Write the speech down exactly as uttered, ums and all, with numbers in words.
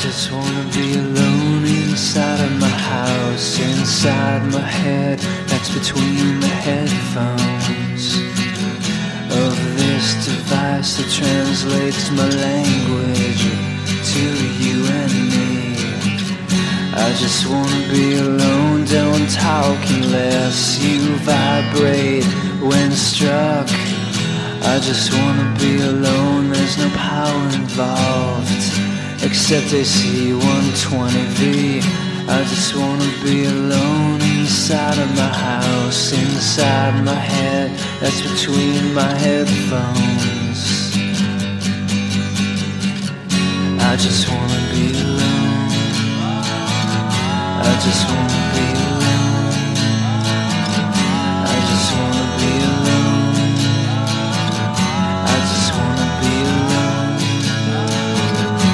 just wanna be alone inside of my house, inside my head, that's between the headphones of this device that translates my language to you and me. I just wanna be alone, don't talk unless you vibrate when struck. I just wanna be alone, there's no power involved except A C one twenty V. I just wanna be alone inside of my house, inside my head, that's between my headphones. I just wanna be alone. I just wanna